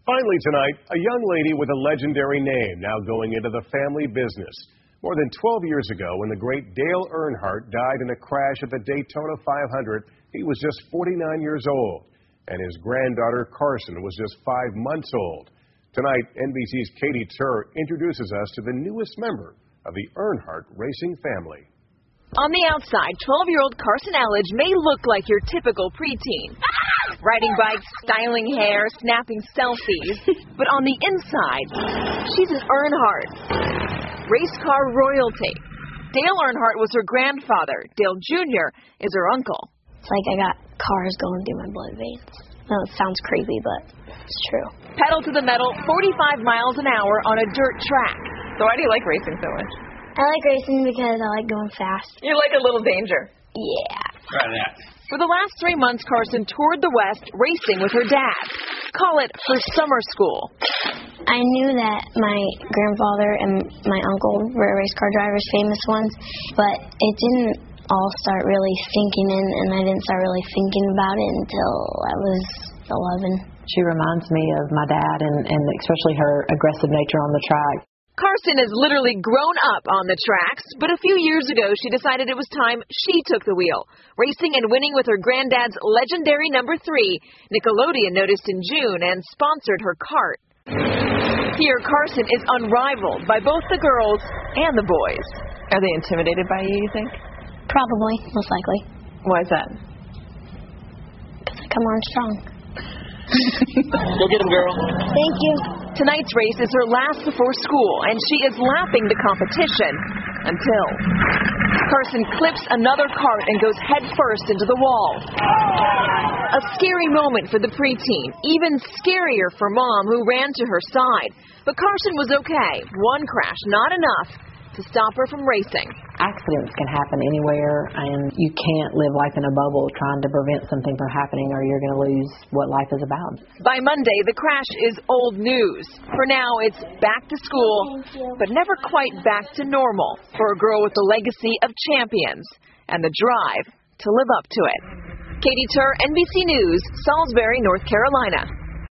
Finally tonight, a young lady with a legendary name now going into the family business. More than 12 years ago, when the great Dale Earnhardt died in a crash at the Daytona 500, he was just 49 years old, and his granddaughter Carson was just 5 months old. Tonight, NBC's Katie Tur introduces us to the newest member of the Earnhardt racing family. On the outside, 12-year-old Carson Elledge may look like your typical preteen. Riding bikes, styling hair, snapping selfies. But on the inside, she's an Earnhardt. Race car royalty. Dale Earnhardt was her grandfather. Dale Jr. is her uncle. It's like I got cars going through my blood veins. No, it sounds crazy, but it's true. Pedal to the metal, 45 miles an hour on a dirt track. So why do you like racing so much? I like racing because I like going fast. You like a little danger. Yeah. Try that. For the last 3 months, Carson toured the West racing with her dad. Call it her summer school. I knew that my grandfather and my uncle were race car drivers, famous ones, but it didn't all start really sinking in, and I didn't start really thinking about it until I was 11. She reminds me of my dad and especially her aggressive nature on the track. Carson has literally grown up on the tracks, but a few years ago she decided it was time she took the wheel. Racing and winning with her granddad's legendary number 3, Nickelodeon noticed in June and sponsored her kart. Here, Carson is unrivaled by both the girls and the boys. Are they intimidated by you think? Probably, most likely. Why is that? Because I come on strong. Go get him, girl. Thank you. Tonight's race is her last before school, and she is lapping the competition until Carson clips another cart and goes headfirst into the wall. A scary moment for the preteen, even scarier for Mom, who ran to her side. But Carson was okay. One crash, not enough to stop her from racing. Accidents can happen anywhere, and you can't live life in a bubble trying to prevent something from happening, or you're going to lose what life is about. By Monday, the crash is old news. For now, it's back to school, but never quite back to normal for a girl with a legacy of champions and the drive to live up to it. Katie Tur, NBC News, Salisbury, North Carolina.